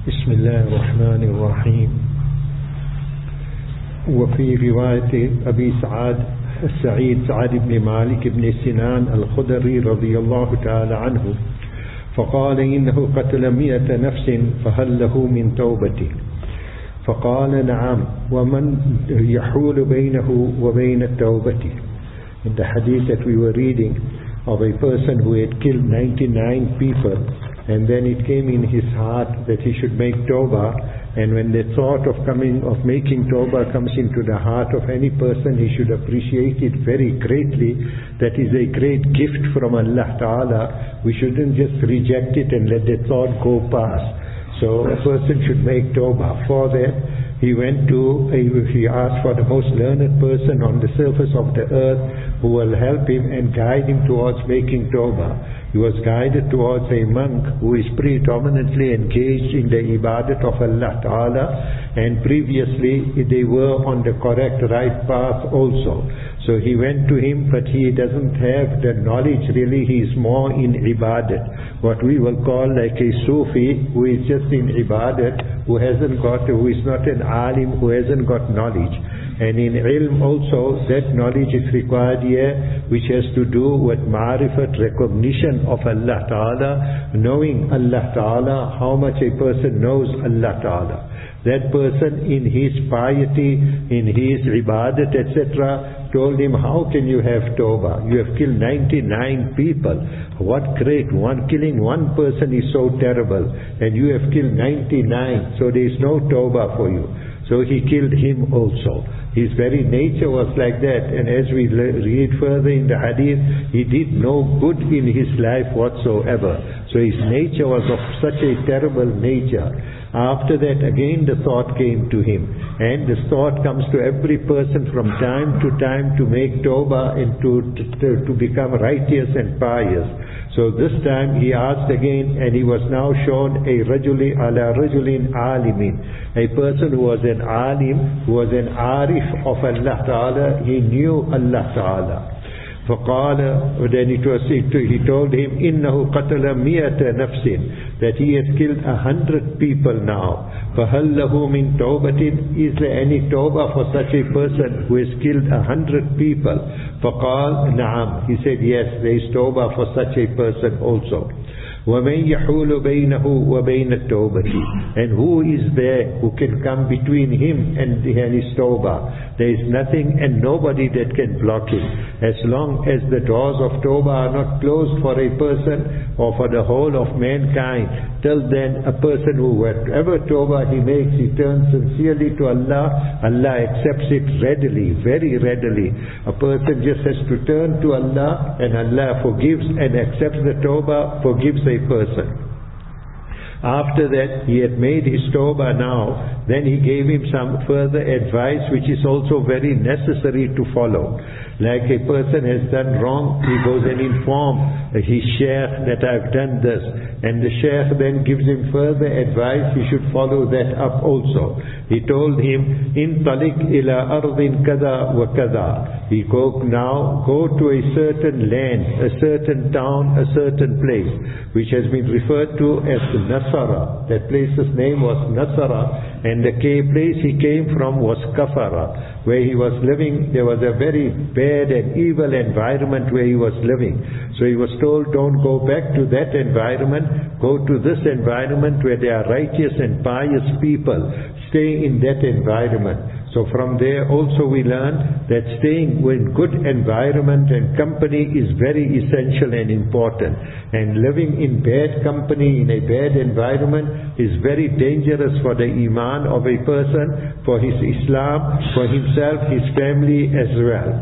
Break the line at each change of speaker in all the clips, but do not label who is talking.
بسم الله الرحمن الرحيم. وفي رواية أبي سعيد سعد بن مالك بن سنان الخدري رضي الله تعالى عنه فقال إنه قتل 100 نفس فهل له من توبة؟ فقال نعم ومن يحول بينه وبين التوبة. In the hadith that we were reading of a person who had killed 99 people, and then it came in his heart that he should make tawbah, and when the thought of making tawbah comes into the heart of any person, he should appreciate it very greatly. That is a great gift from Allah Ta'ala. We shouldn't just reject it and let the thought go past. So a person should make tawbah. For that, he asked for the most learned person on the surface of the earth who will help him and guide him towards making tawbah. He was guided towards a monk who is predominantly engaged in the ibadat of Allah Ta'ala, and previously they were on the correct right path also. So he went to him, but he doesn't have the knowledge really. He is more in ibadat, what we will call like a Sufi who is just in ibadat, who is not an alim, who hasn't got knowledge. And in ilm also, that knowledge is required here, which has to do with ma'rifat, recognition of Allah Ta'ala, knowing Allah Ta'ala, how much a person knows Allah Ta'ala. That person in his piety, in his ibadat, etc., told him, how can you have tawbah? You have killed 99 people. What great, killing one person is so terrible, and you have killed 99, so there is no tawbah for you. So he killed him also. His very nature was like that, and as we read further in the hadith, he did no good in his life whatsoever. So his nature was of such a terrible nature. After that, again the thought came to him, and this thought comes to every person from time to time to make tawbah and to become righteous and pious. So this time he asked again, and he was now shown a rajuli ala rajulin alimin, a person who was an alim, who was an arif of Allah Ta'ala. He knew Allah Ta'ala. فقال, then he told him, إنه قتل 100 نفس, that he has killed 100 people now. فهل له من توبة? Is there any tawbah for such a person who has killed 100 people? فقال نعم. He said yes, there is tawbah for such a person also. وَمَنْ يَحُولُ بَيْنَهُ وَبَيْنَ التَّوْبَةِ, and who is there who can come between him and his tawbah? There is nothing and nobody that can block him. As long as the doors of tawbah are not closed for a person or for the whole of mankind, till then a person who, whatever tawbah he makes, he turns sincerely to Allah, Allah accepts it readily, very readily. A person just has to turn to Allah, and Allah forgives and accepts the tawbah, forgives a person. After that, he had made his tawbah now, then he gave him some further advice which is also very necessary to follow. Like a person has done wrong, he goes and informs his shaykh that I've done this, and the shaykh then gives him further advice. He should follow that up also. He told him, in talik ila ardin kada wa kada. He go to a certain land, a certain town, a certain place, which has been referred to as Nasara. That place's name was Nasara, and the place he came from was Kafara, where he was living. There was a very bad and evil environment where he was living. So he was told, don't go back to that environment, go to this environment where there are righteous and pious people. Stay in that environment. So from there also we learn that staying in good environment and company is very essential and important. And living in bad company, in a bad environment, is very dangerous for the iman of a person, for his Islam, for himself, his family as well.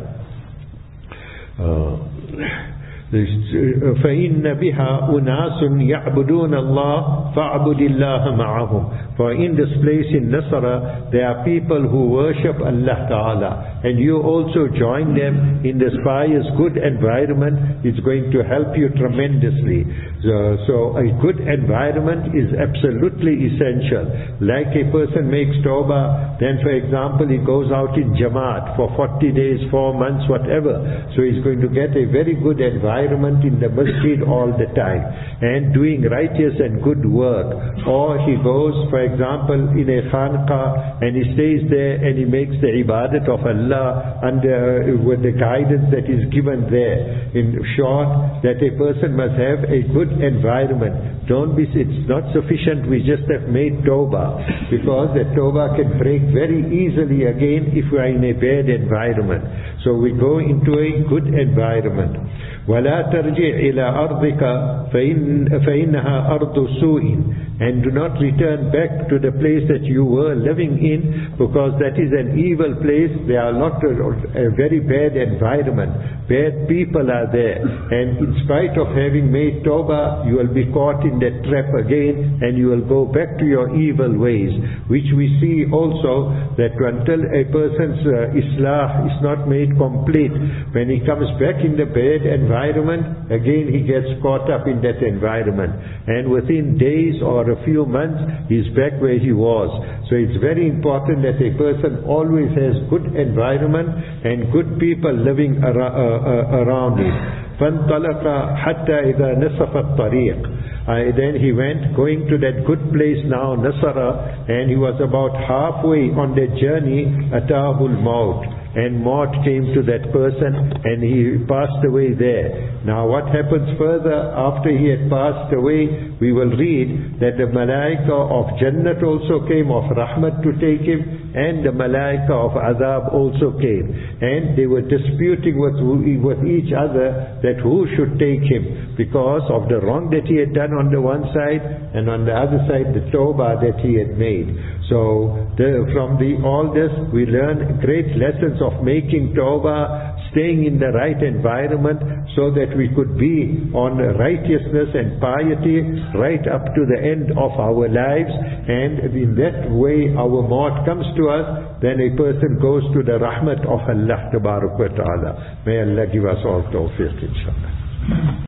فَإِنَّ بِهَا أُنَاسٌ يَعْبُدُونَ اللَّهَ فَاعْبُدِ اللَّهَ مَعَهُمْ. For in this place in Nasara, there are people who worship Allah Ta'ala, and you also join them in this pious good environment. It's going to help you tremendously. So a good environment is absolutely essential. Like a person makes tawbah, then for example he goes out in Jamaat for 40 days, 4 months, whatever. So he's going to get a very good environment in the masjid all the time, and doing righteous and good work. or he goes, for example, in a khanqah and he stays there and he makes the ibadat of Allah under with the guidance that is given there. In short, that a person must have a good environment. It's not sufficient we just have made tawbah, because the tawbah can break very easily again if we are in a bad environment. So we go into a good environment. وَلَا تَرْجِعْ إِلَىٰ أَرْضِكَ فَإِنَّهَا أَرْضُ سُوءٍ. And do not return back to the place that you were living in, because that is an evil place. There are a very bad environment. Bad people are there. And in spite of having made tawbah, you will be caught in that trap again, and you will go back to your evil ways. Which we see also that until a person's islah is not made complete, when he comes back in the bad environment, again he gets caught up in that environment. And within days or a few months, he's back where he was. So it's very important that a person always has good environment and good people living around him. فَانْطَلَقَ حَتَّى إِذَا نَصَفَ الطَّرِيقِ. Then he went, going to that good place now, Nasara, and he was about halfway on the journey, أَتَاهُ الْمَوْتِ. And maut came to that person and he passed away there. Now what happens further after he had passed away, we will read that the malaika of Jannat also came, of Rahmat, to take him, and the malaika of Azab also came. And they were disputing with each other that who should take him, because of the wrong that he had done on the one side, and on the other side the tawbah that he had made. So from all this we learn great lessons of making tawbah, staying in the right environment, so that we could be on righteousness and piety right up to the end of our lives. And in that way our maut comes to us, then a person goes to the rahmat of Allah Tabarak wa Ta'ala. May Allah give us all tawfiq, inshallah.